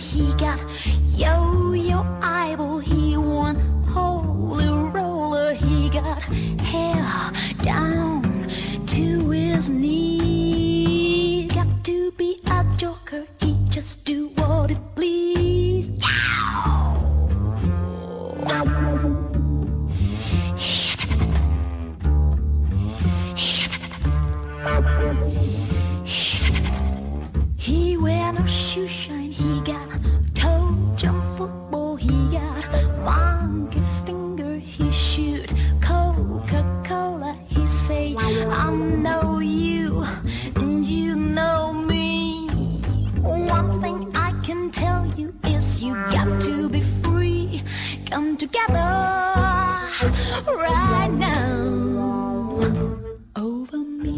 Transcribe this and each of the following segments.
he got yo-yo eyeball, he won holy roller, he got hair down to his knees. Got to be a joker, he just do what he please. He wear no shoe shine, he got toe jump football, he got monkey finger, he shoot Coca-Cola, he say I know you and you know me. One thing I can tell you is you got to be free. Come together right now over me.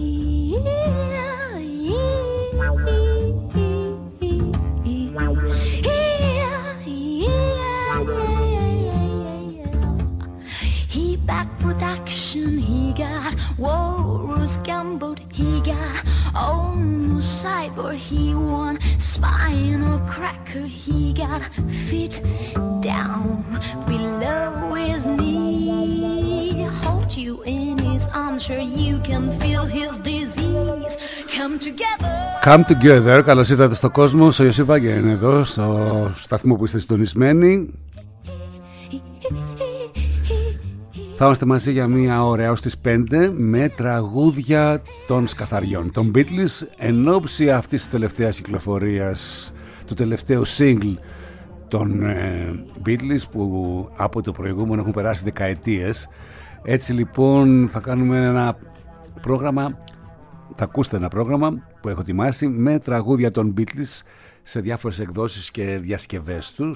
He back production, he got Walrus Gumboot, he got own cyber, he won spinal cracker, he got feet down below his knee. Hold you in his arms, sure you can feel his disease. Come together. Come together. Καλώς ήρθατε στον κόσμο. Ο Ιωσήφ Βάγκερ είναι εδώ στο σταθμό που είστε συντονισμένοι. Θα είμαστε μαζί για μία ώρα έως τις 5 με τραγούδια των σκαθαριών, των Beatles, εν ώψη αυτής της τελευταίας κυκλοφορίας, του τελευταίου single των Beatles, που από το προηγούμενο έχουν περάσει δεκαετίες. Έτσι λοιπόν θα κάνουμε ένα πρόγραμμα, θα ακούσετε ένα πρόγραμμα που έχω ετοιμάσει με τραγούδια των Beatles σε διάφορες εκδόσεις και διασκευές τους.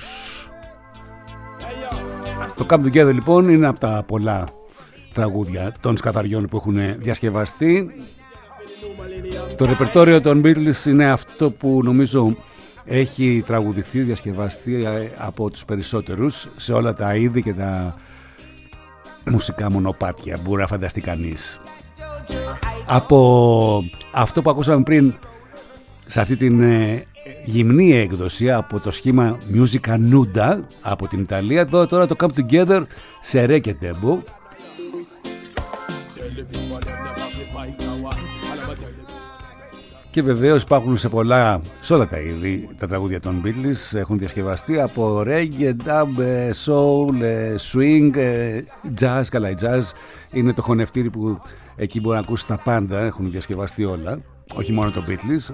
Το Come Together λοιπόν είναι από τα πολλά τραγούδια των σκαθαριών που έχουν διασκευαστεί. Το ρεπερτόριο των Beatles είναι αυτό που νομίζω έχει τραγουδηθεί, διασκευαστεί από τους περισσότερους σε όλα τα είδη και τα μουσικά μονοπάτια μπορεί να φανταστεί κανείς. Από αυτό που ακούσαμε πριν σε αυτή την γυμνή έκδοση από το σχήμα Musica Nuda από την Ιταλία, εδώ τώρα το Come Together σε ρε και τέμπο. Και βεβαίως υπάρχουν σε όλα τα είδη τα τραγούδια των Beatles, έχουν διασκευαστεί από reggae, dub, soul, swing, jazz. Καλά, η jazz είναι το χωνευτήρι που εκεί μπορεί να ακούσει τα πάντα, έχουν διασκευαστεί όλα, όχι μόνο το Beatles.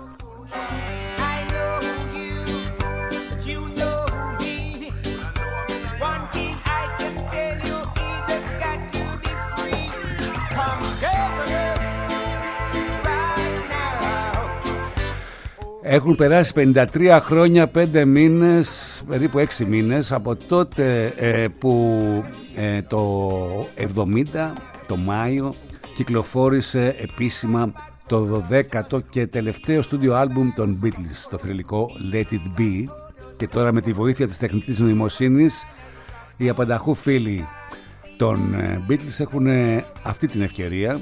Έχουν περάσει 53 χρόνια, 5 μήνες, περίπου 6 μήνες από τότε που το 70, το Μάιο, κυκλοφόρησε επίσημα το 12ο και τελευταίο στούντιο άλμπουμ των Beatles, το θρυλικό Let It Be. Και τώρα με τη βοήθεια της τεχνητής νοημοσύνης οι απανταχού φίλοι των Beatles έχουν αυτή την ευκαιρία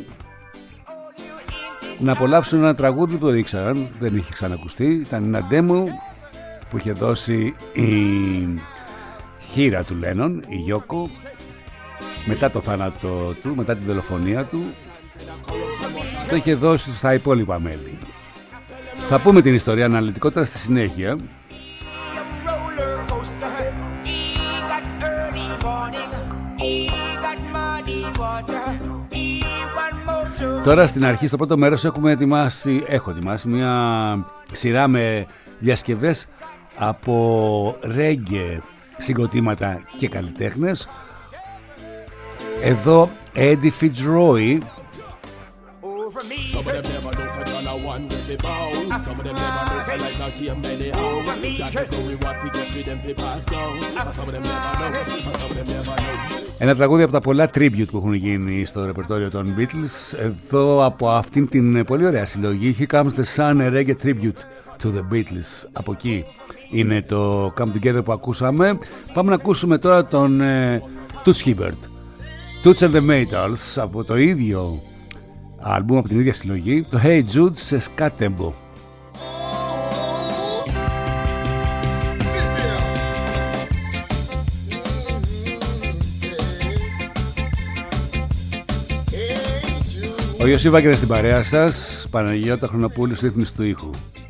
να απολαύσουν ένα τραγούδι που δεν ήξεραν, δεν είχε ξανακουστεί. Ήταν ένα demo που είχε δώσει η χείρα του Λένον, η Γιώκο, μετά το θάνατο του, μετά την δολοφονία του. Το είχε δώσει στα υπόλοιπα μέλη. Θα πούμε την ιστορία αναλυτικότερα στη συνέχεια. Τώρα στην αρχή, στο πρώτο μέρος έχω ετοιμάσει μια σειρά με διασκευές από ρέγγε συγκροτήματα και καλλιτέχνες. Εδώ Eddie Fitzroy. Ένα τραγούδι από τα πολλά tribute που έχουν γίνει στο ρεπερτόριο των Beatles. Εδώ από αυτήν την πολύ ωραία συλλογή Here Comes the Sun, a reggae tribute to the Beatles. Από εκεί είναι το Come Together που ακούσαμε. Πάμε να ακούσουμε τώρα τον Toots Hibbert, Toots and the Maytals, από το ίδιο άλμπουμ, από την ίδια συλλογή, το Hey Jude σε ska tempo. Ο Ιωσή Βάγκερ στην παρέα σας, Παναγιώτα Χρονοπούλου, ρύθμιση του ήχου.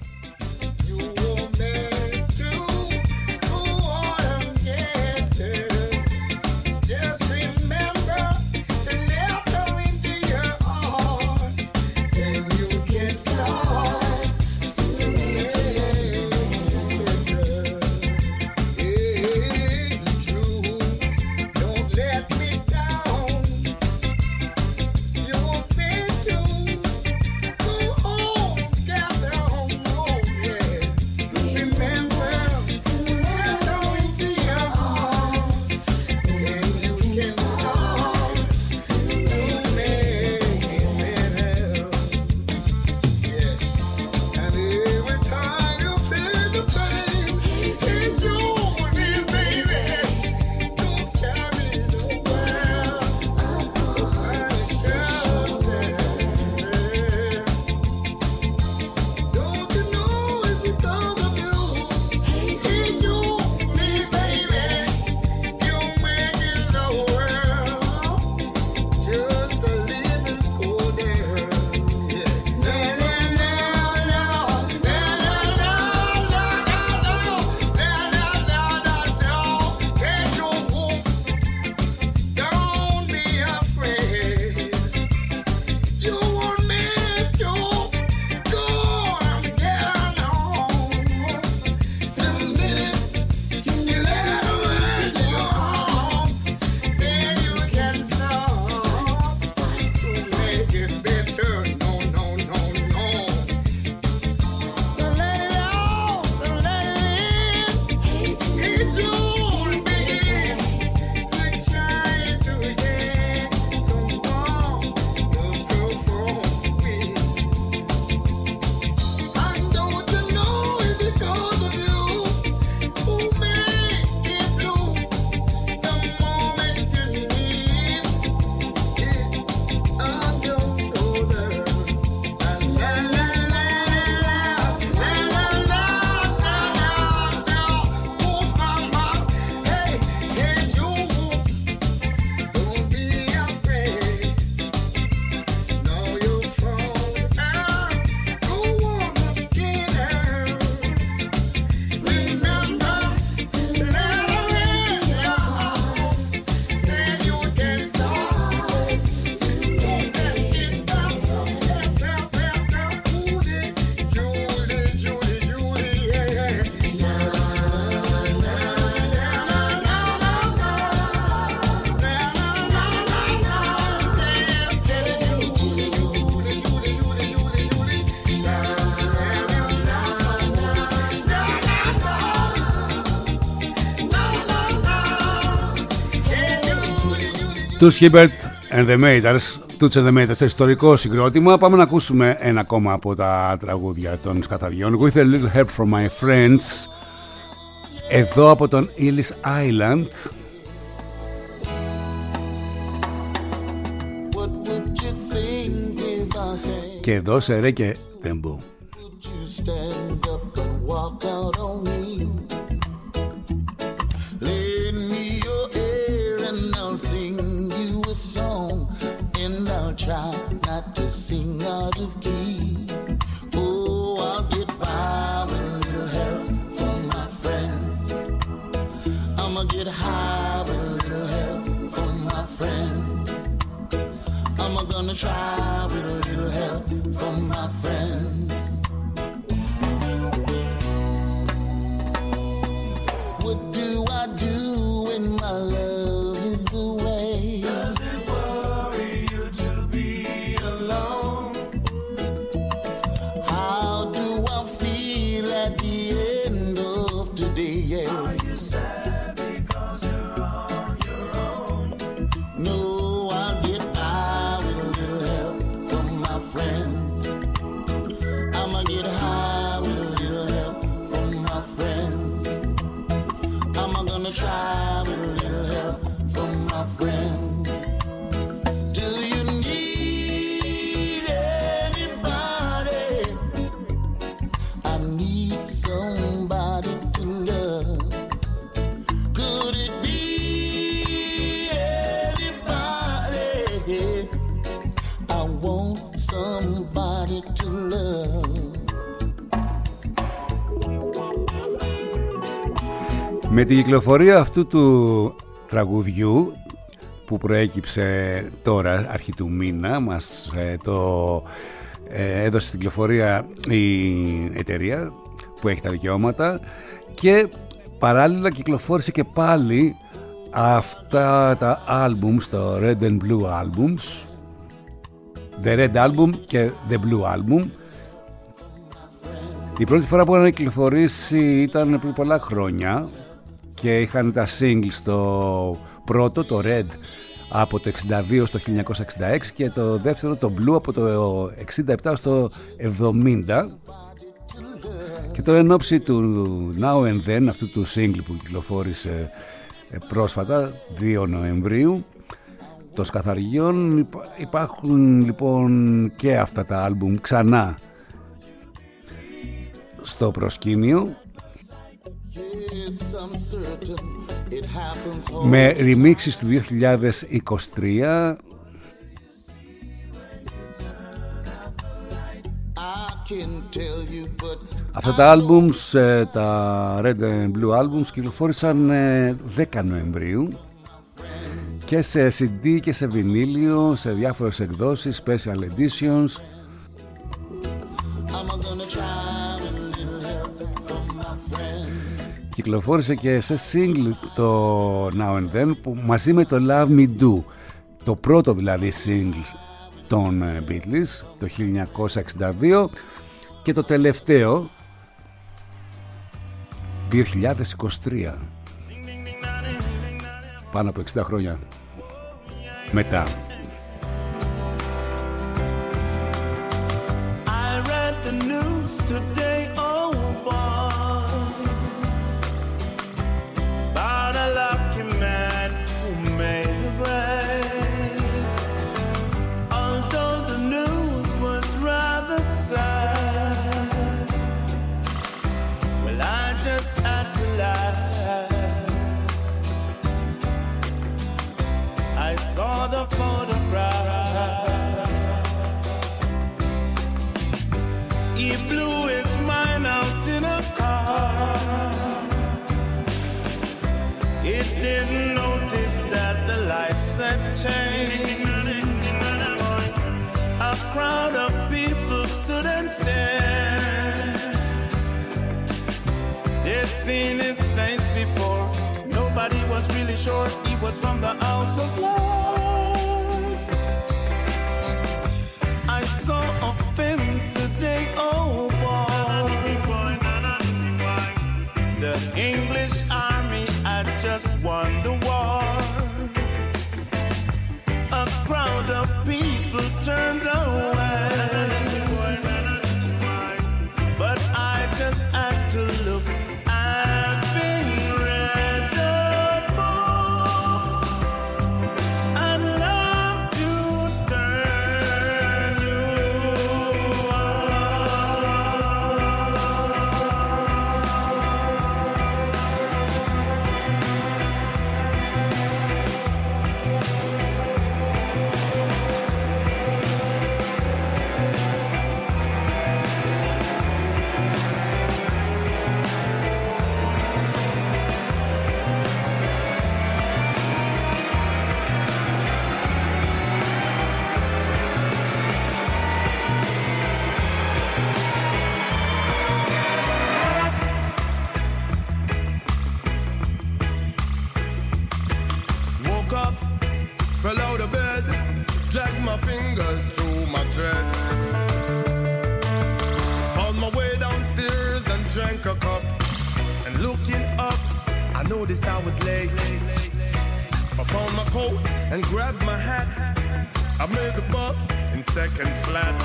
Τους Hibbert and the Maiders, Toots and the Maiders, ιστορικό συγκρότημα. Πάμε να ακούσουμε ένα ακόμα από τα τραγούδια των Σκαθαριών. With a little help from my friends. Εδώ από τον Ellis Island. Και εδώ σε ρε και τέμπο. Try not to sing out of key. Oh, I'll get by with a little help from my friends. I'ma get high with a little help from my friends. I'm gonna try with a little help from my friends. What do I do when my love is away? Does it worry you to be alone? How do I feel at the end of today? Yeah. Are you sad because you're on your own? No, I'll get by with a little help from my friends. I'ma get high with a little help from my friends. I'm gonna try with a little help from my friends. Do you need anybody? I need somebody to love. Could it be anybody? I won't Με την κυκλοφορία αυτού του τραγουδιού που προέκυψε τώρα αρχή του μήνα, μας το έδωσε στην κυκλοφορία η εταιρεία που έχει τα δικαιώματα, και παράλληλα κυκλοφόρησε και πάλι αυτά τα albums, το Red and Blue Albums, The Red Album και The Blue Album. Η πρώτη φορά που είχαν κυκλοφορήσει ήταν πριν πολλά χρόνια και είχαν τα singles, το πρώτο, το Red, από το 62 στο 1966 και το δεύτερο, το Blue, από το 67 στο 70. Και τώρα εν ώψη του Now and Then, αυτού του single που κυκλοφόρησε πρόσφατα 2 Νοεμβρίου, των Σκαθαριών, υπάρχουν λοιπόν και αυτά τα άλμπουμ ξανά στο προσκήνιο, με remixes του 2023. Αυτά τα albums, τα Red and Blue albums, κυκλοφόρησαν 10 Νοεμβρίου και σε CD και σε βινίλιο, σε διάφορες εκδόσεις, special editions. Κυκλοφόρησε και σε single το Now and Then, που μαζί με το Love Me Do, το πρώτο δηλαδή single των Beatles το 1962, και το τελευταίο 2023, πάνω από 60 χρόνια μετά. A crowd of people stood and stared. They'd seen his face before. Nobody was really sure he was from the house of Lord. I saw a film today, oh boy. The English army had just won the war. A crowd of people turned away, but I just had to look. I've been read a book. I'd love to turn you noticed I was late. I found my coat and grabbed my hat. I made the bus in seconds flat.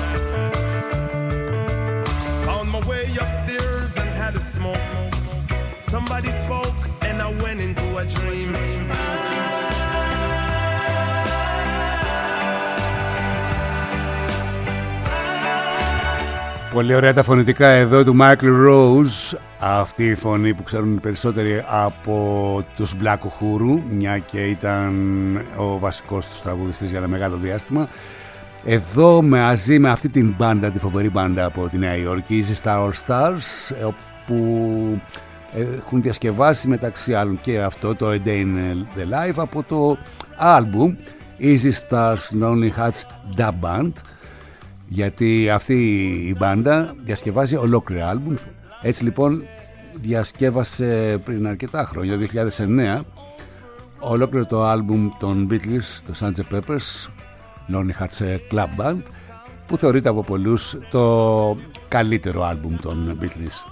Found my way upstairs and had a smoke. Somebody spoke and I went into a dream. Πολύ ωραία τα φωνητικά εδώ του Michael Rose. Αυτή η φωνή που ξέρουν οι περισσότεροι από τους Black Uhuru, μια και ήταν ο βασικός τους τραγουδιστής για ένα μεγάλο διάστημα. Εδώ μαζί με αυτή την μπάντα, τη φοβερή μπάντα από τη Νέα Υόρκη, Easy Star All Stars, όπου έχουν διασκευάσει μεταξύ άλλων και αυτό το A Day in the Life από το άλμπουμ Easy Stars Lonely Hearts Dub Band, γιατί αυτή η μπάντα διασκευάζει ολόκληρα άλμπουμ. Έτσι λοιπόν διασκεύασε πριν αρκετά χρόνια, το 2009, ολόκληρο το άλμπουμ των Beatles, το Sgt. Pepper's Lonely Hearts Club Band, που θεωρείται από πολλούς το καλύτερο άλμπουμ των Beatles.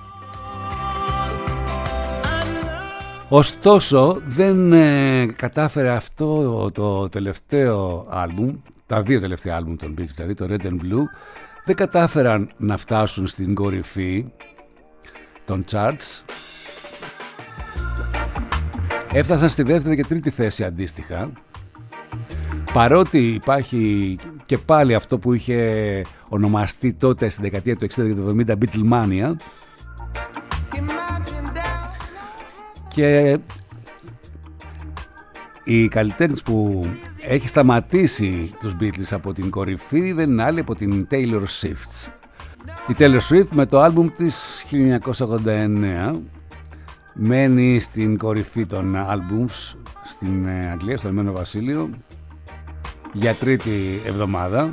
Ωστόσο δεν κατάφερε αυτό το τελευταίο άλμπουμ, τα δύο τελευταία άλμπουμ των Beatles, δηλαδή το Red and Blue, δεν κατάφεραν να φτάσουν στην κορυφή των charts. Έφτασαν στη δεύτερη και τρίτη θέση αντίστοιχα, παρότι υπάρχει και πάλι αυτό που είχε ονομαστεί τότε στην δεκαετία του 60 και του 70 Beatlemania, και η καλλιτέχνης που έχει σταματήσει τους Beatles από την κορυφή δεν είναι άλλη από την Taylor Swift. Η Taylor Swift με το άλμπουμ της 1989 μένει στην κορυφή των άλμπουμς στην Αγγλία, στο Ηνωμένο Βασίλειο, για τρίτη εβδομάδα.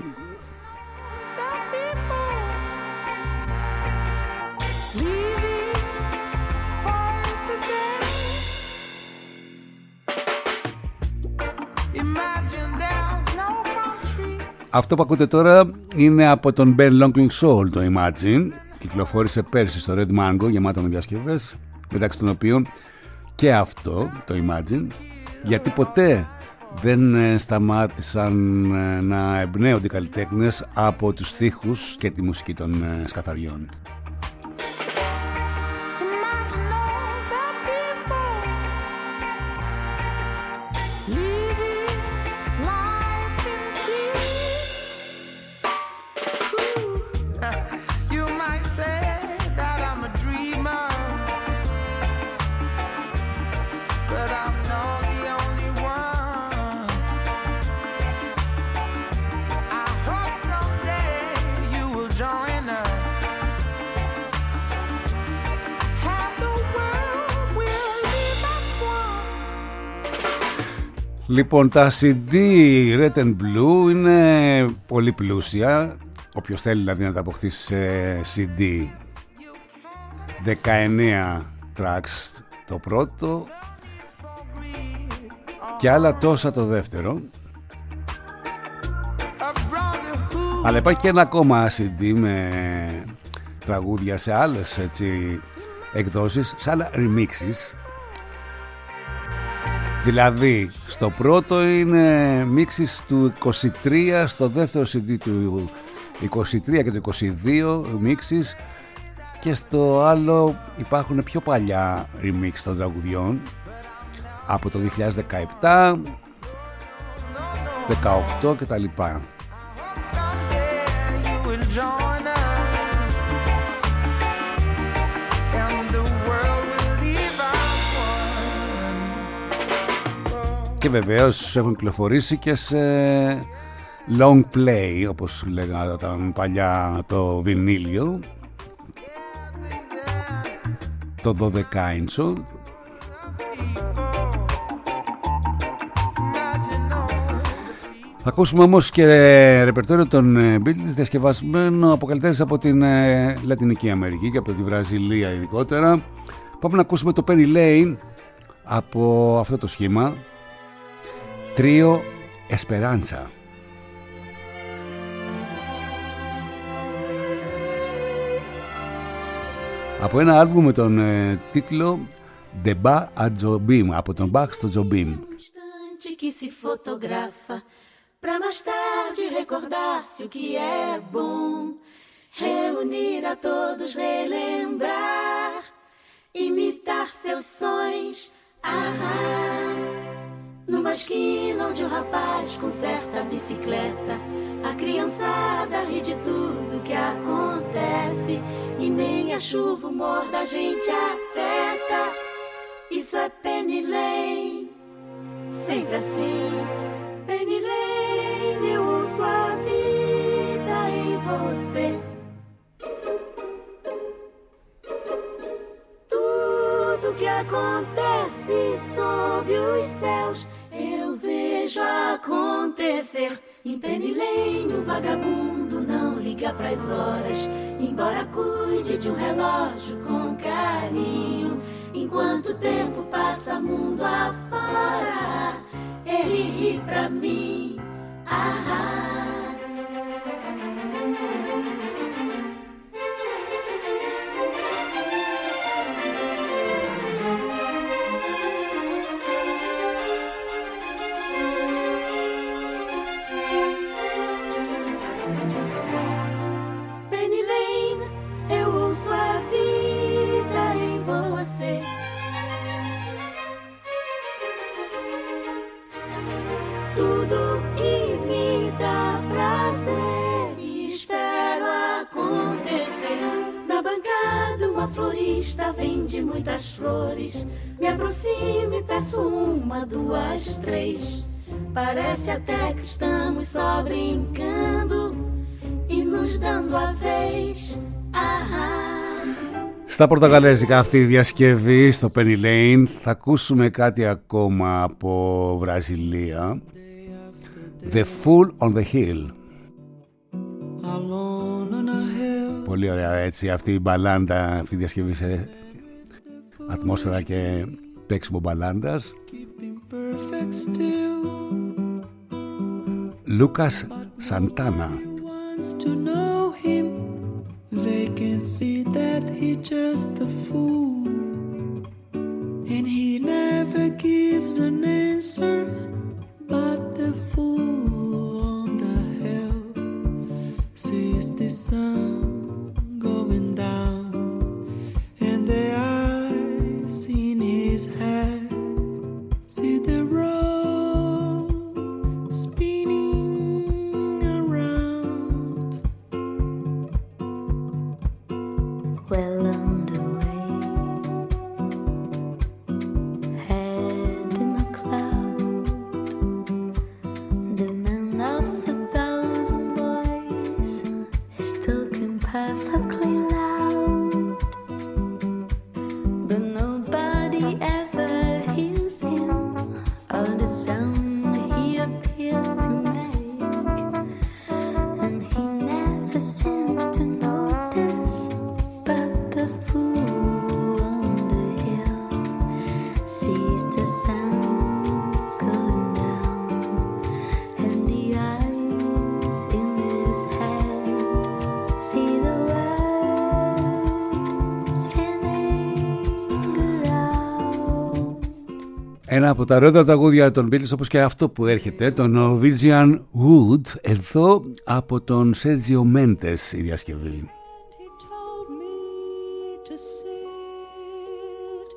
Αυτό που ακούτε τώρα είναι από τον Ben Longley Soul, το Imagine. Κυκλοφόρησε πέρσι στο Red Mango, γεμάτο με διασκευές, μεταξύ των οποίων και αυτό, το Imagine, γιατί ποτέ δεν σταμάτησαν να εμπνέονται οι καλλιτέχνες από τους στίχους και τη μουσική των σκαθαριών. Λοιπόν, τα CD Red and Blue είναι πολύ πλούσια. Όποιος θέλει δηλαδή να τα αποκτήσει σε CD, 19 tracks το πρώτο και άλλα τόσα το δεύτερο. Αλλά υπάρχει και ένα ακόμα CD με τραγούδια σε άλλες έτσι εκδόσεις, σε άλλα remixes. Δηλαδή, στο πρώτο είναι μίξεις του 23, στο δεύτερο CD του 23 και του 22 μίξεις, και στο άλλο υπάρχουν πιο παλιά remix των τραγουδιών από το 2017, 18 κτλ. Και βεβαίως έχουν κυκλοφορήσει και σε long play, όπως λέγανε παλιά το βινίλιο, το 12 ίντσο. Θα ακούσουμε όμως και ρεπερτόριο των Beatles διασκευασμένο από καλλιτέχνες από την Λατινική Αμερική και από τη Βραζιλία ειδικότερα. Πάμε να ακούσουμε το Penny Lane από αυτό το σχήμα, Τρίο Esperanza. Από ένα άλμπουμ με τον τίτλο De Bach a Jobim, από τον Bach στο Jobim. Que se fotografa pra mais tarde recordar-se o que é bom, reunir a todos, relembrar, imitar seus sonhos. Numa esquina onde o rapaz conserta a bicicleta, a criançada ri de tudo que acontece e nem a chuva, o humor da gente afeta. Isso é Penny Lane, sempre assim. Penny Lane, eu uso a vida em você. que acontece sob os céus, eu vejo acontecer. Em Penny Lane o vagabundo não liga pras horas, embora cuide de um relógio com carinho. Enquanto o tempo passa mundo afora, ele ri pra mim. Penny Lane, eu ouço a vida em você. Tudo que me dá prazer, espero acontecer. Na bancada uma florista vende muitas flores. Me aproximo e peço uma, duas, três. Parece até que estamos só brincando e nos dando a vez. Στα πορτογαλέζικα αυτή η διασκευή στο Penny Lane. Θα ακούσουμε κάτι ακόμα από Βραζιλία. The Fool on the Hill. Πολύ ωραία έτσι αυτή η μπαλάντα, αυτή η διασκευή σε ατμόσφαιρα και παίξιμο μπαλάντας. Λούκας Σαντάνα. They can see that he's just a fool, and he never gives an answer. But the fool on the hill sees the sun going down, and the eyes in his head see the road spinning around. Well underway, head in a cloud, the man of 1,000 voice is talking perfectly loud, but nobody ever hears him or the sound he appears to make, and he never seems to notice. But the fool on the hill sees the sun going down, and the eyes in his head see the world spinning around. Ένα από τα ωραιότερα τραγούδια των Beatles, όπως και αυτό που έρχεται, το Norwegian Wood, εδώ από τον Sergio Mendes η διασκευή. He told me to sit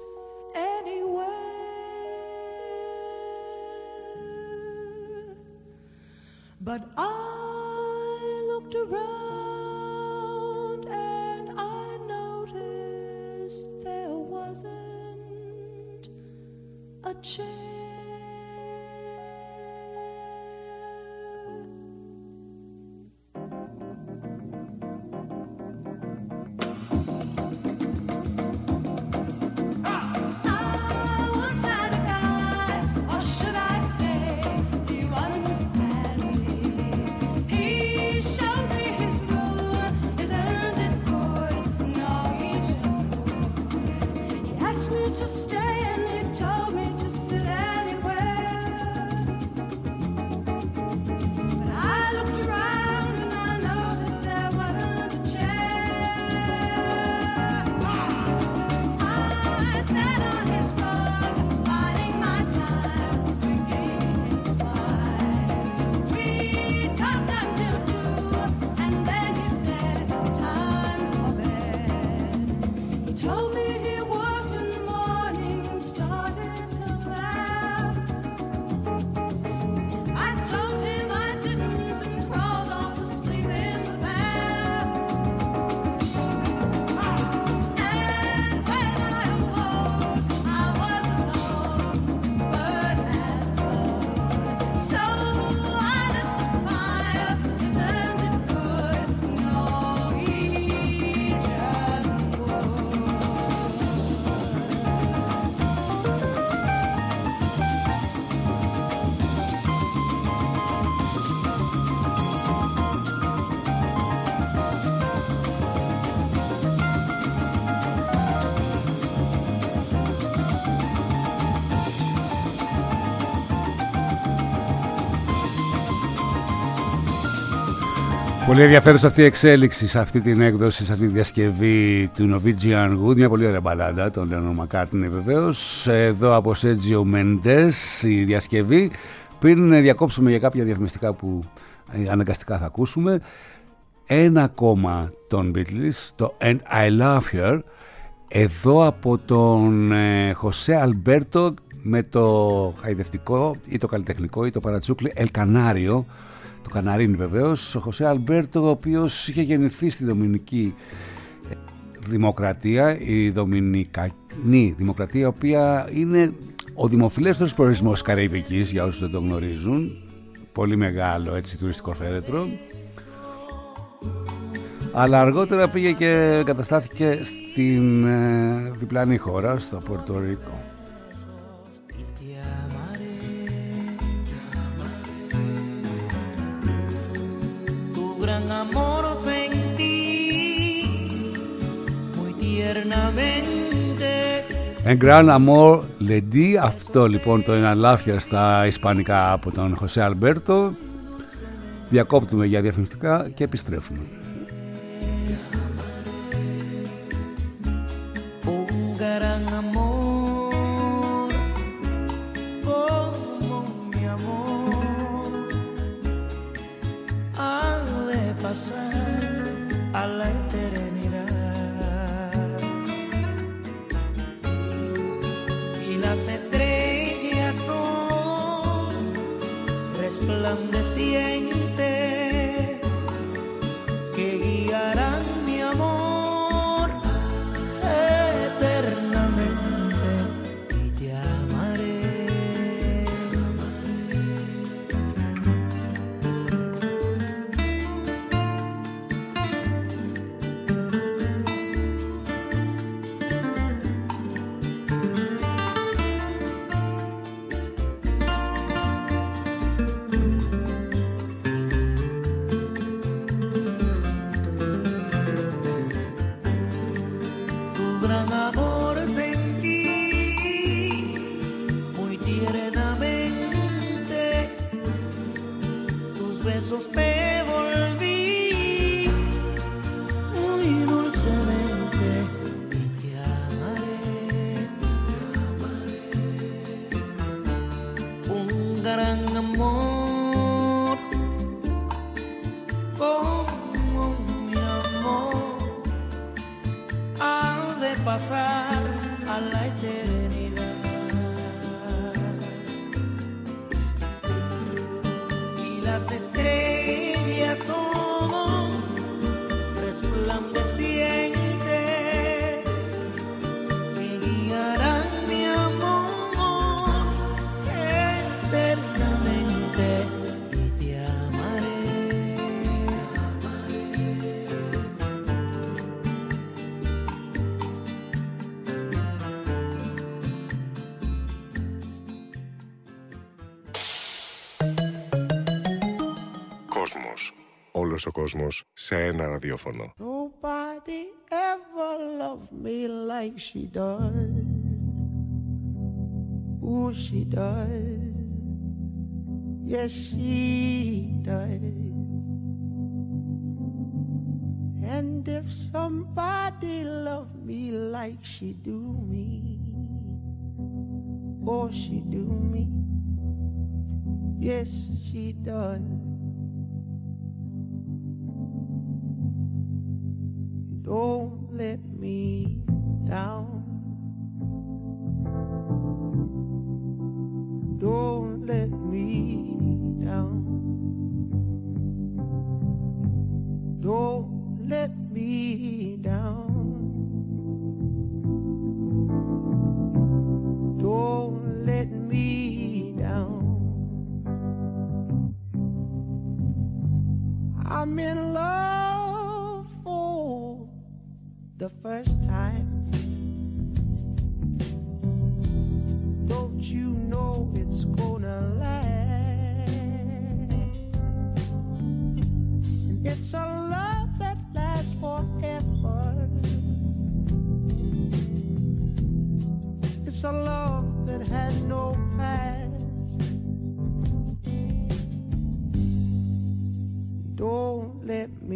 anywhere, but I looked around and I noticed there wasn't a chair. To stay, and he told me to sit anywhere, but I looked around and I noticed there wasn't a chair. I sat on his rug, biding my time, drinking his wine. We talked until 2, and then he said it's time for bed. He told me he worked in the morning and started to laugh. Πολύ ενδιαφέρουσα αυτή η εξέλιξη σε αυτή την έκδοση, σε αυτή τη διασκευή του Norwegian Wood. Μια πολύ ωραία μπαλάντα, τον Lennon McCartney βεβαίως. Εδώ από Sergio Mendes η διασκευή. Πριν διακόψουμε για κάποια διαφημιστικά που αναγκαστικά θα ακούσουμε, ένα ακόμα των Beatles, το And I Love Her, εδώ από τον José Alberto με το χαϊδευτικό ή το καλλιτεχνικό ή το παρατσούκλι El Canario, το Καναρίν βεβαίως, ο José Alberto, ο οποίος είχε γεννηθεί στη Δομινική Δημοκρατία, η Δομινικανή Δημοκρατία, η οποία είναι ο δημοφιλέστερος προορισμός Καραϊβικής, για όσους δεν το γνωρίζουν, πολύ μεγάλο έτσι τουριστικό θέρετρο, αλλά αργότερα πήγε και καταστάθηκε στην διπλανή χώρα, στο Πορτο Ρίκο. En gran amor le di, αυτό λοιπόν το είναι αλάφια στα ισπανικά από τον José Alberto. Διακόπτουμε για διαφημιστικά και επιστρέφουμε. A la eternidad y las estrellas son resplandecientes que guiarán mi amor eternamente y te amaré. Te volví muy dulcemente y te amaré. Un gran amor como mi amor ha de pasar a la eternidad. Las estrellas son resplandecientes que guiarán mi amor eternamente y te amaré. Κόσμος. Όλος ο κόσμος σε ένα ραδιόφωνο. Nobody ever loved me like she does. Ooh, she does. Yes, she does. And if somebody loved me like she do me, oh, she do me. Yes, she does. Don't let me down. Don't let me down. Don't let me down. Don't let me down. I'm in love for the first time. Don't you know it's gonna last? And it's a love that lasts forever. It's a love that had no past. Don't let me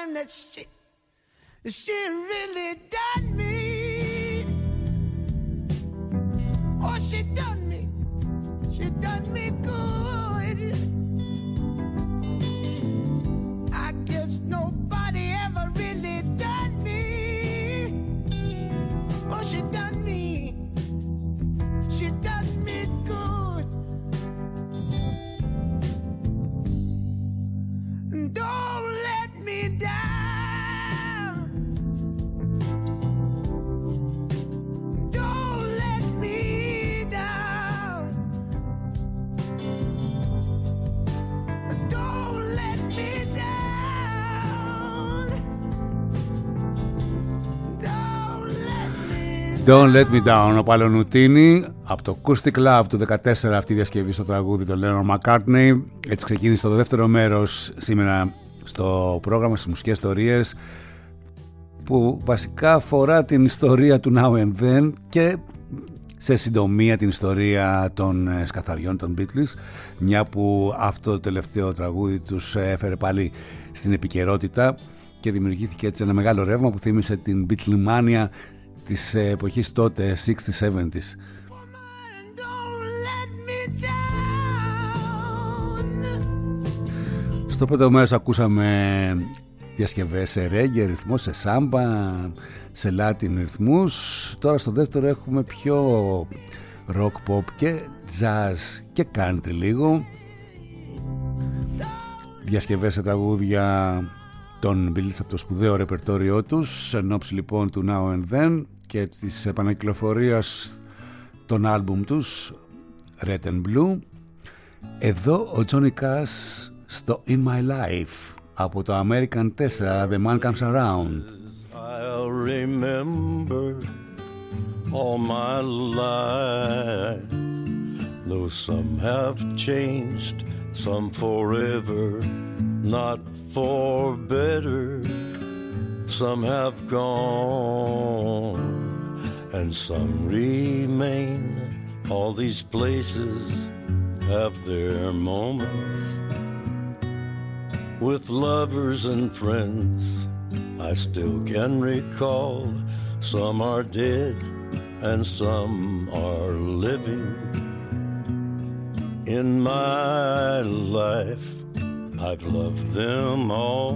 time that she really done me. Oh, she done me good. I guess nobody ever really done me. Oh, she done me good. Don't let me down. Don't let me down. Don't let me down. Don't Let Me Down, ο Παλαιονουτίνη, από το Acoustic Love του 14 αυτή η διασκευή στο τραγούδι του Lennon McCartney. Έτσι ξεκίνησε το δεύτερο μέρος σήμερα στο πρόγραμμα στις μουσικές ιστορίες, που βασικά αφορά την ιστορία του Now and Then και σε συντομία την ιστορία των σκαθαριών, των Beatles, μια που αυτό το τελευταίο τραγούδι τους έφερε πάλι στην επικαιρότητα και δημιουργήθηκε έτσι ένα μεγάλο ρεύμα που θύμισε την Beatlemania της εποχής τότε, 60s-70s. Στο πρώτο μέρος ακούσαμε διασκευές σε reggae ρυθμό, σε σάμπα, σε Latin ρυθμούς. Τώρα στο δεύτερο έχουμε πιο rock pop και jazz και country λίγο. Διασκευές σε τραγούδια των Beatles από το σπουδαίο ρεπερτόριό τους, εν ώψη λοιπόν του Now and Then και της επανακυκλοφορίας των άλμπουμ τους Red and Blue. Εδώ ο Johnny Cash στο In My Life από το American 4, The Man Comes Around. I'll remember all my life, though some have changed, some forever, not for better. Some have gone and some remain. All these places have their moments. With lovers and friends I still can recall. Some are dead and some are living. In my life I've loved them all.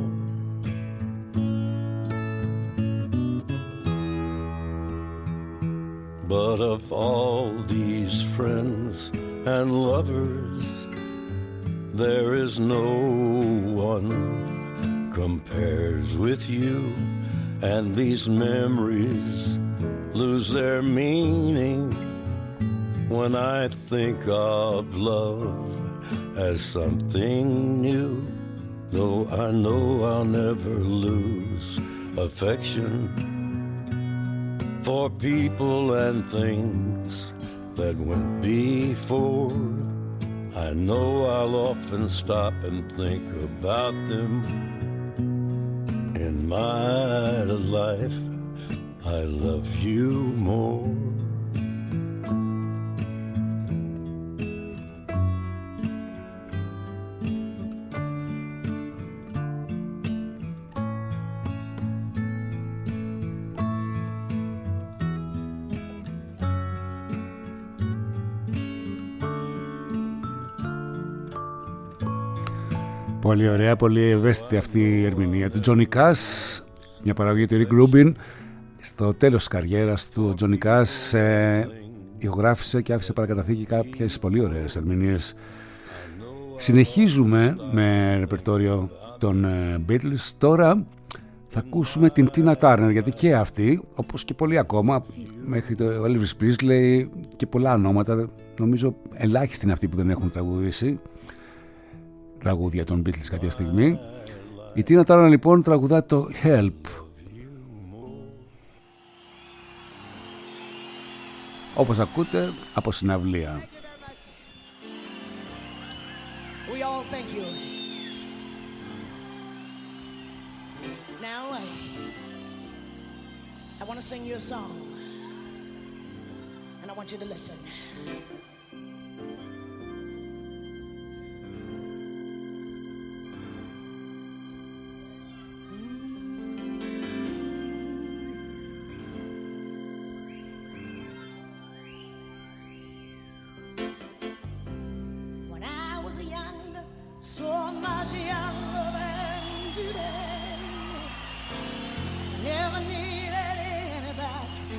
But of all these friends and lovers, there is no one compares with you, and these memories lose their meaning when I think of love as something new. Though I know I'll never lose affection for people and things that went before, I know I'll often stop and think about them. In my life, I love you more. Πολύ ωραία, πολύ ευαίσθητη αυτή η ερμηνεία του Johnny Cash, μια παραγωγή του Rick Rubin. Στο τέλος της καριέρας του, ο Johnny Cash ηχογράφησε και άφησε παρακαταθήκη κάποιες πολύ ωραίες ερμηνείες. Συνεχίζουμε με ρεπερτόριο των Beatles. Τώρα θα ακούσουμε την Tina Turner, γιατί και αυτή, όπως και πολλοί ακόμα, μέχρι το Elvis Presley και πολλά ονόματα, νομίζω ελάχιστοι είναι αυτοί που δεν έχουν τραγουδήσει τραγούδια των Beatles κάποια στιγμή. Η Tina Turner λοιπόν τραγουδά το Help. Όπως ακούτε, από συναυλία. We all thank you. Now I want to sing you a song, and I want you to listen. so much younger than today. Never needed anybody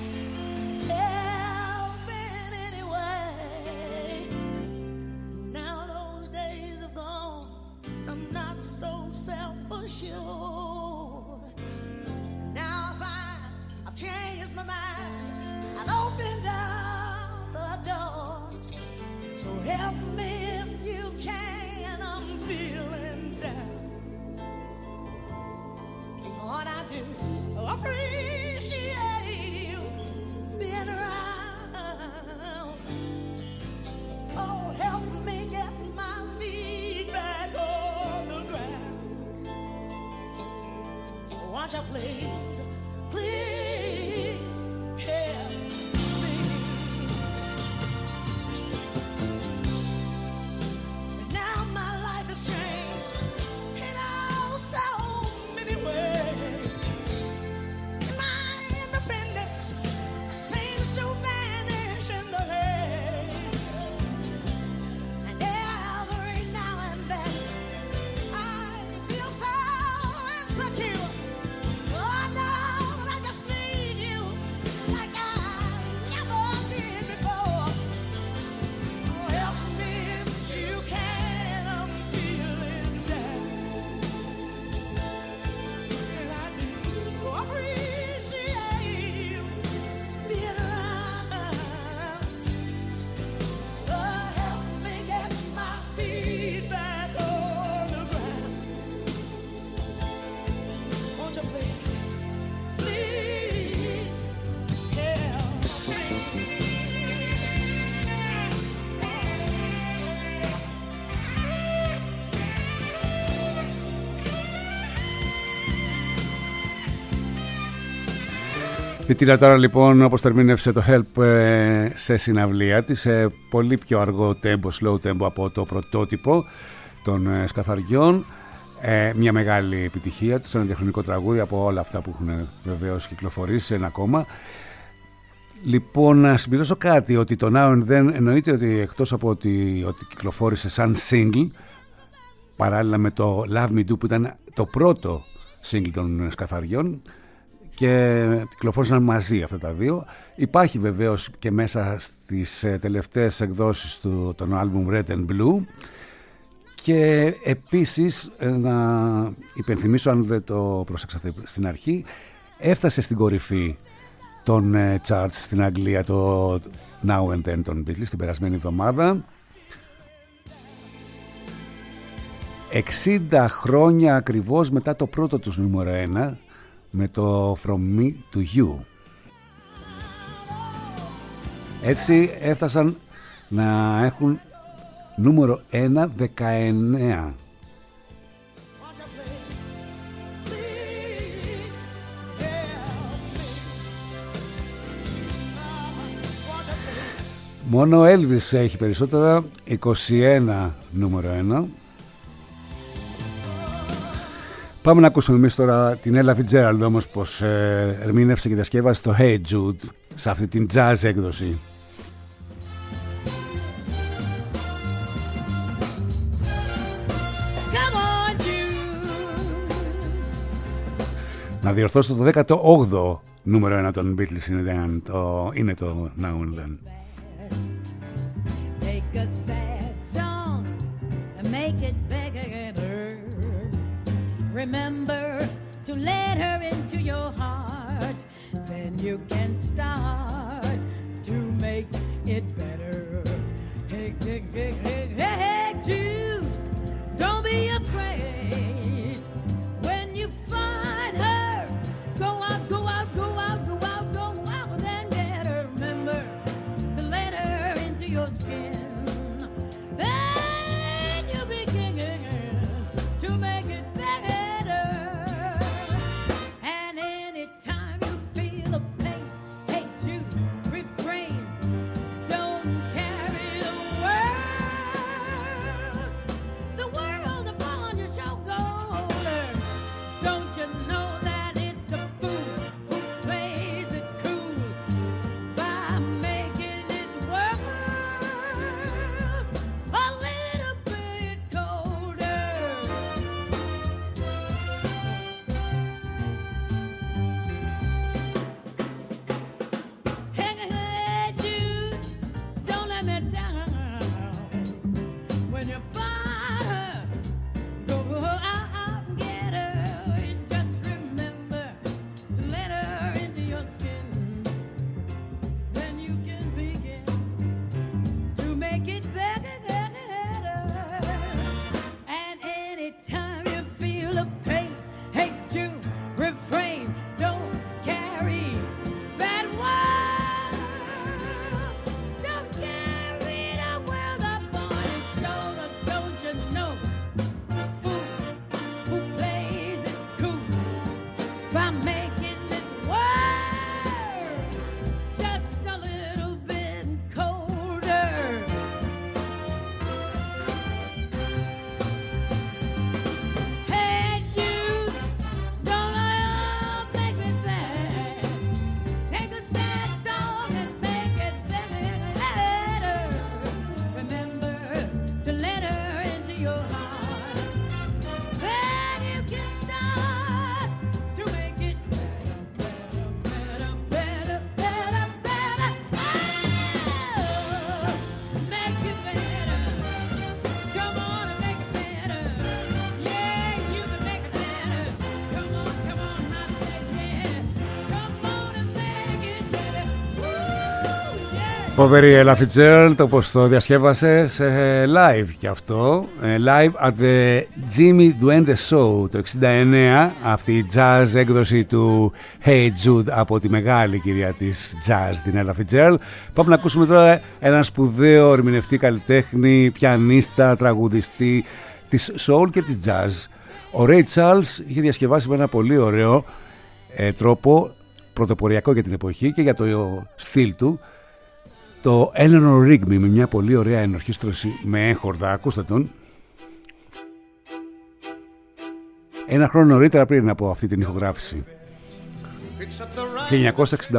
help in any way. Now those days have gone. I'm not so self-assured. Now I've changed my mind. I've opened up the doors. So help me if you can. I'm feeling down. What I do, appreciate you being around. Oh, help me get my feet back on the ground. Won't you please, please help me. Now my life has changed in oh so many ways. My independence seems to vanish in the haze. And every now and then I feel so insecure. Oh, I know that I just need you like I never did before. Oh, help me if you can. I'm feeling down. And I do appreciate you being around. Oh, help me get my feet back on the ground. Won't you please, please help me. Η Τίνα τώρα λοιπόν όπως τερμίνευσε το Help σε συναυλία της σε πολύ πιο αργό tempo, slow tempo από το πρωτότυπο των Σκαθαριών. Μια μεγάλη επιτυχία του, ένα διαχρονικό τραγούδι από όλα αυτά που έχουν βεβαίως κυκλοφορήσει σε ένα κόμμα. Λοιπόν, να συμπληρώσω κάτι, ότι το Now and Then εννοείται ότι εκτός από ότι κυκλοφόρησε σαν single παράλληλα με το Love Me Do που ήταν το πρώτο single των Σκαθαριών και κυκλοφόρησαν μαζί αυτά τα δύο. Υπάρχει βεβαίως και μέσα στις τελευταίες εκδόσεις του τον άλμπουμ Red and Blue. Και επίσης να υπενθυμίσω, αν δεν το προσέξατε στην αρχή, έφτασε στην κορυφή των charts στην Αγγλία το Now and Then των Beatles την περασμένη εβδομάδα. 60 χρόνια ακριβώς μετά το πρώτο τους νούμερο 1 με το From Me to You. Έτσι έφτασαν να έχουν νούμερο 1 19. Μόνο ο Elvis έχει περισσότερα, 21 νούμερο 1. Πάμε να ακούσουμε εμείς τώρα την Ella Fitzgerald όμως πως ερμήνευσε και διασκεύασε το Hey Jude σε αυτή την jazz έκδοση. Να διορθώσω το 18ο νούμερο 1 των Beatles είναι το Now and Then. Take a sad song and make it better. Remember to let her into your heart. Then you can start to make it better. Hey, hey, hey, hey, hey, hey, Jude, don't be afraid. When you find her, go out, go out, go out, go out, go out, and get her. Remember to let her into your skin. Then you begin to make it better. And anytime you feel the pain, hey Jude, refrain. Don't carry the world upon your Φοβερή Ella Fitzgerald, όπως το διασκεύασε σε live και αυτό. Live at the Jimmy Duende Show το 69, αυτή η jazz έκδοση του Hey Jude από τη μεγάλη κυρία της jazz, την Ella Fitzgerald. Πάμε να ακούσουμε τώρα έναν σπουδαίο ερμηνευτή καλλιτέχνη, πιανίστα, τραγουδιστή της soul και της jazz. Ο Ray Charles είχε διασκευάσει με ένα πολύ ωραίο τρόπο, πρωτοποριακό για την εποχή και για το στυλ του, το Eleanor Rigby με μια πολύ ωραία ενορχήστρωση με έγχορδα. Ακούστε τον. Ένα χρόνο νωρίτερα πριν από αυτή την ηχογράφηση. 1968.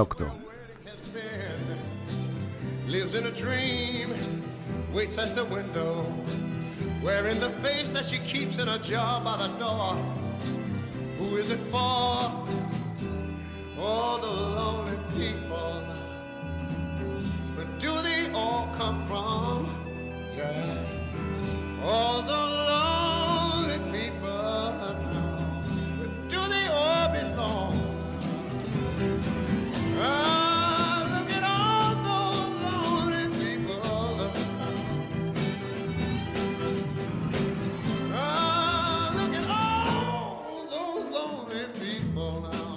Lives in a dream, waits at the window, wearing the face that she keeps in a jar by the door. Who is it for? All the lonely people. But do they all come from? Yeah. All the lonely people now. But do they all belong? Look at all those lonely people. Look at all those lonely people now.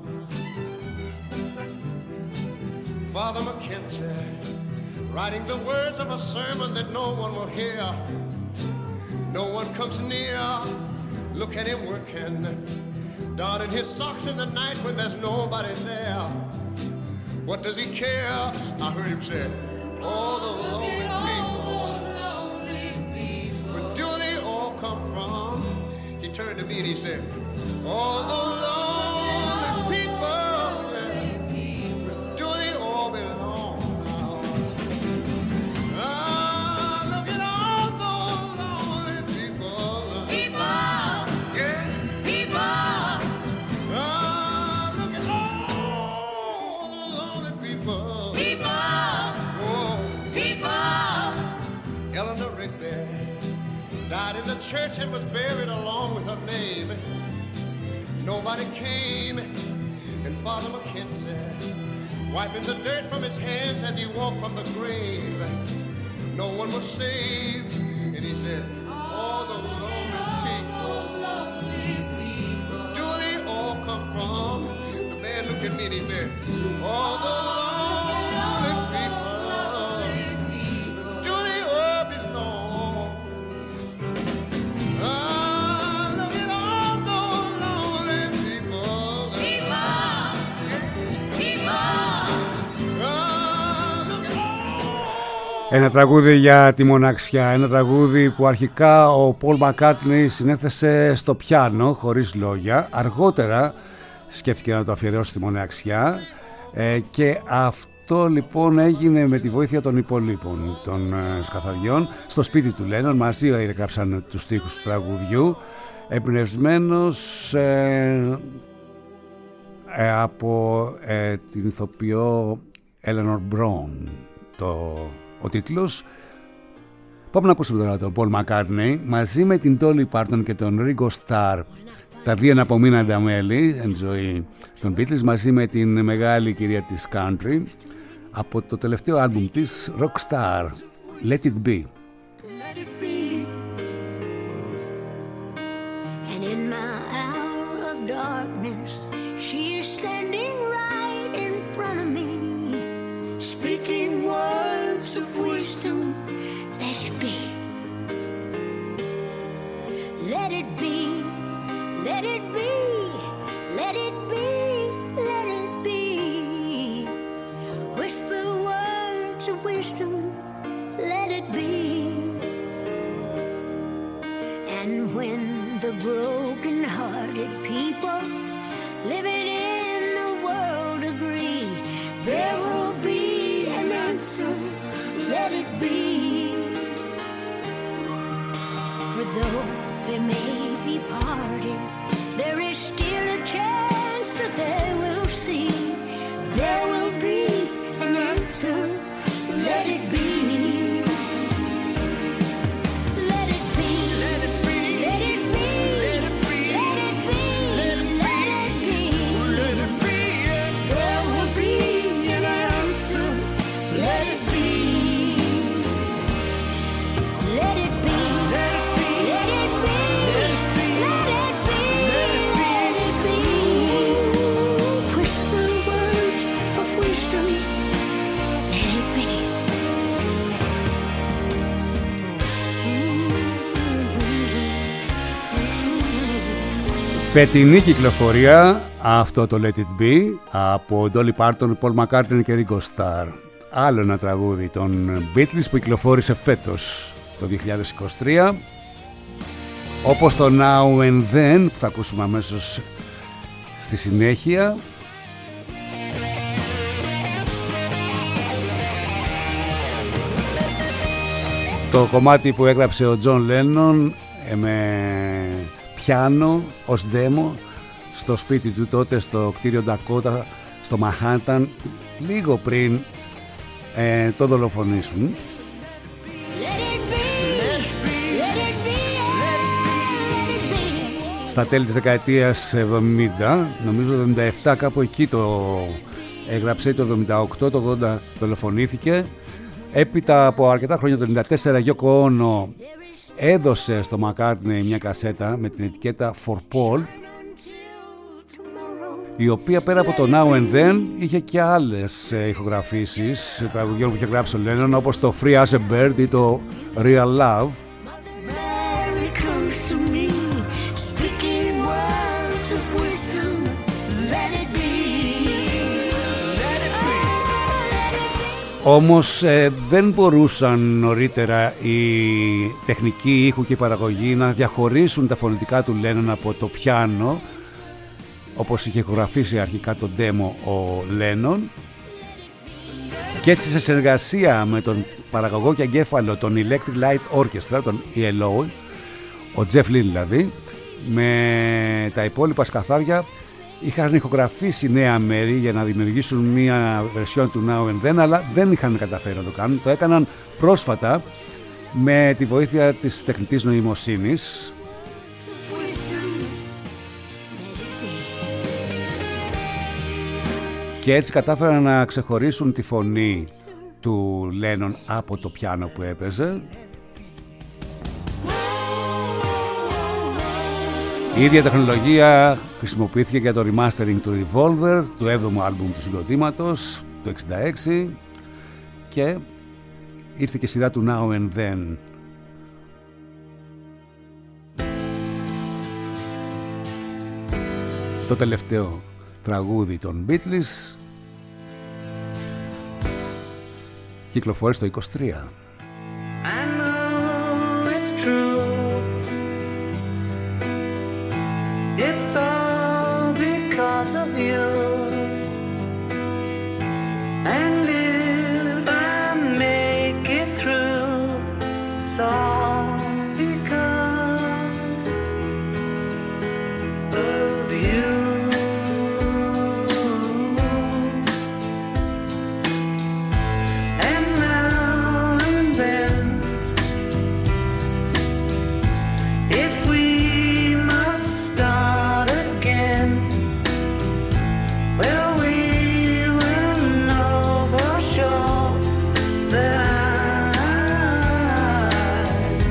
Father McKenzie, writing the words of a sermon that no one will hear. No one comes near. Look at him working, darning his socks in the night when there's nobody there. What does he care? I heard him say, all the lonely people. Where do they all come from? He turned to me and he said, all the lonely people. Yeah. Where do they all belong now? Look at all those lonely people. Yeah. Look at all the lonely people. Oh. Eleanor Rigby died in the church and was buried along with her name. Nobody came, and Father McKenzie, wiping the dirt from his hands as he walked from the grave. No one was saved, and he said, all the lonely people. Do they all come from? The man looked at me and he said, all the lonely people. Do they all belong? Look at all those lonely people. Look at all. Ένα τραγούδι για τη μοναξιά, ένα τραγούδι που αρχικά ο Paul McCartney συνέθεσε στο πιάνο χωρίς λόγια. Αργότερα σκέφτηκε να το αφιερώσει στη μοναξιά και αυτό λοιπόν έγινε με τη βοήθεια των υπολείπων των σκαθαριών στο σπίτι του Λένον. Μαζί έγραψαν τους στίχους του τραγουδιού, εμπνευσμένος από την ηθοποιό Eleanor Brown ο τίτλος. Πάμε να ακούσουμε τώρα τον Paul McCartney μαζί με την Dolly Parton και τον Ringo Starr, τα δύο αναπομείναντα μέλη εν ζωή των Beatles, μαζί με την μεγάλη κυρία της country από το τελευταίο άλμπουμ της Rockstar, Let It Be. Let it be. And in my hour of darkness, she's standing right in front of me, speaking words of wisdom. Let it be. Let it be. Let it be. Let it be. Let it be. Whisper words of wisdom. Let it be. And when the broken-hearted people living in the world agree, there will be an answer. Let it be. For though they may be parted, there is still a chance that they will see. There will be an answer. Let it be. Let it be. Let it be. Let it be. Let it be. Let it be. Let it be. Let it be. There will be an answer. Let it be. Φετινή κυκλοφορία, αυτό το Let It Be από Dolly Parton, Paul McCartney και Ringo Starr. Άλλο ένα τραγούδι των Beatles που κυκλοφόρησε φέτος το 2023, όπως το Now and Then που θα ακούσουμε αμέσως στη συνέχεια. Το κομμάτι που έγραψε ο John Lennon με πιάνο ως demo στο σπίτι του τότε στο κτίριο Dakota στο Manhattan, λίγο πριν το δολοφονήσουν. Στα τέλη της δεκαετίας 70, νομίζω το 77 κάπου εκεί το έγραψε, το 78, το 80 δολοφονήθηκε. Έπειτα από αρκετά χρόνια, το 94, Yoko Ono έδωσε στο McCartney μια κασέτα με την ετικέτα For Paul, η οποία πέρα από το Now and Then είχε και άλλες ηχογραφήσεις τραγουδιών που είχε γράψει ο Lennon, όπως το Free as a Bird ή το Real Love. Όμως δεν μπορούσαν νωρίτερα οι τεχνικοί ήχου και η παραγωγή να διαχωρίσουν τα φωνητικά του Lennon από το πιάνο, όπως είχε ηχογραφήσει αρχικά το demo ο Lennon, και έτσι σε συνεργασία με τον παραγωγό και εγκέφαλο των Electric Light Orchestra, τον ELO, ο Jeff Lynne δηλαδή, με τα υπόλοιπα σκαθάρια είχαν ηχογραφήσει νέα μέρη για να δημιουργήσουν μια βερσιόν του Now and Then, αλλά δεν είχαν καταφέρει να το κάνουν. Το έκαναν πρόσφατα με τη βοήθεια της τεχνητής νοημοσύνης. Και έτσι κατάφεραν να ξεχωρίσουν τη φωνή του Lennon από το πιάνο που έπαιζε. Η ίδια τεχνολογία χρησιμοποιήθηκε για το remastering του Revolver, του 7ου άλμπουμ του συγκροτήματος, το 1966, και ήρθε και σειρά του Now and Then. Το τελευταίο τραγούδι των Beatles κυκλοφόρησε το 23. I know it's true. It's all because of you. And if I make it through, it's all because of you. And now and then, if we must start again, well, we will know for sure that I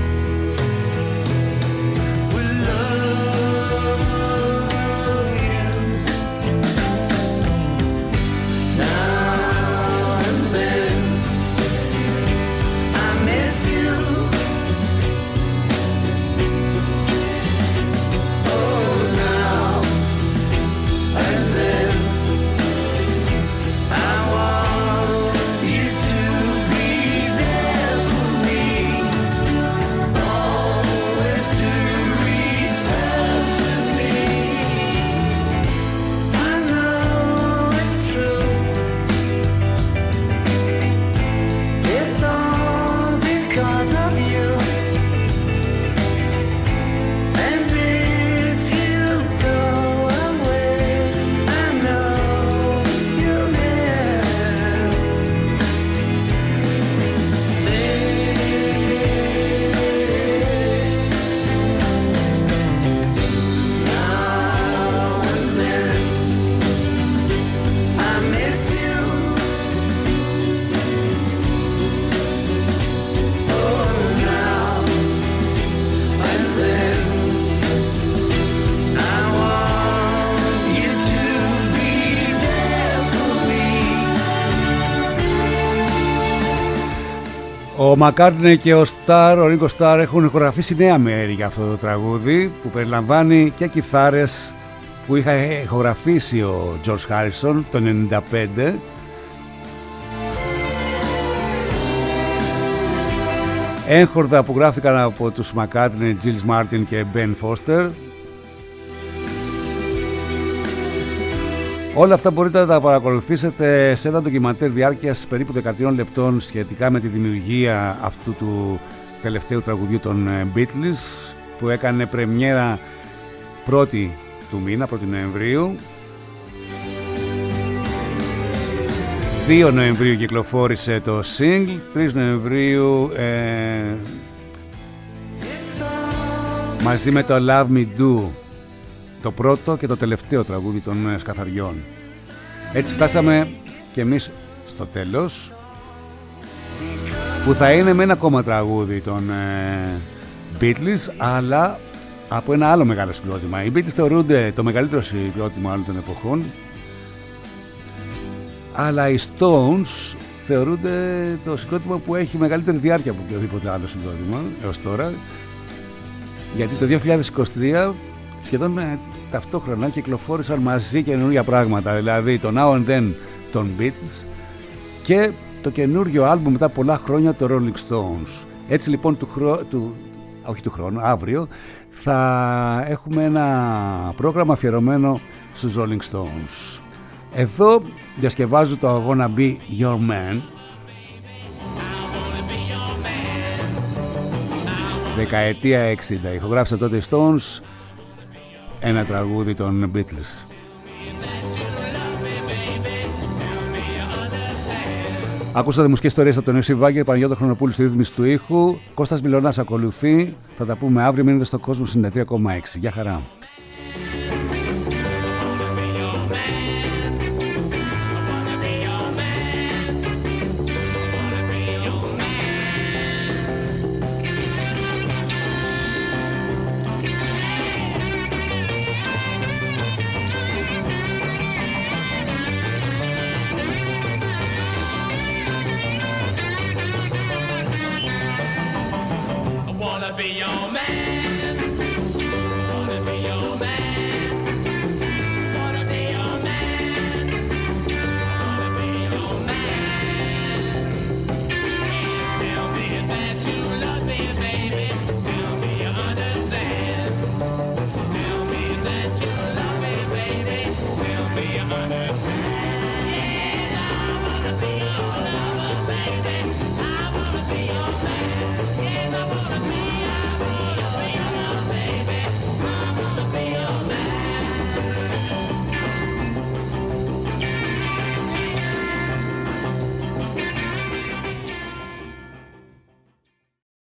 Ο Μακάρτνεϊ και ο Ringo Starr έχουν ηχογραφήσει νέα μέρη για αυτό το τραγούδι που περιλαμβάνει και κιθάρες που είχα ηχογραφήσει ο George Harrison το 1995. Έγχορδα που γράφτηκαν από τους Μακάρτνεϊ, Giles Martin και Ben Foster. Όλα αυτά μπορείτε να τα παρακολουθήσετε σε ένα ντοκιμαντέρ διάρκειας περίπου 13 λεπτών σχετικά με τη δημιουργία αυτού του τελευταίου τραγουδιού των Beatles που έκανε πρεμιέρα 1η του μήνα, 1η Νοεμβρίου. 2 Νοεμβρίου κυκλοφόρησε το single, 3 Νοεμβρίου μαζί με το Love Me Do, το πρώτο και το τελευταίο τραγούδι των Σκαθαριών. Έτσι φτάσαμε και εμείς στο τέλος, που θα είναι με ένα ακόμα τραγούδι των Beatles, αλλά από ένα άλλο μεγάλο συγκρότημα. Οι Beatles θεωρούνται το μεγαλύτερο συγκρότημα όλων των εποχών, αλλά οι Stones θεωρούνται το συγκρότημα που έχει μεγαλύτερη διάρκεια από οποιοδήποτε άλλο συγκρότημα έως τώρα, γιατί το 2023 σχεδόν ταυτόχρονα κυκλοφόρησαν μαζί καινούργια πράγματα, δηλαδή το Now and Then των Beatles και το καινούργιο άλμπουμ μετά πολλά χρόνια το Rolling Stones. Έτσι λοιπόν αύριο θα έχουμε ένα πρόγραμμα αφιερωμένο στους Rolling Stones. Εδώ διασκευάζω το I Wanna Be Your Man, δεκαετία 60. Ηχογράφησε τότε οι Stones ένα τραγούδι των Beatles. Ακούσατε μουσικές ιστορίες από τον Ιωσήφ Βάγκερ, Παναγιώτα Χρονοπούλου στη ρύθμιση του ήχου. Κώστας Μιλωνάς ακολουθεί. Θα τα πούμε αύριο. Μείνετε στο κόσμο 93,6. Γεια χαρά. Be your man.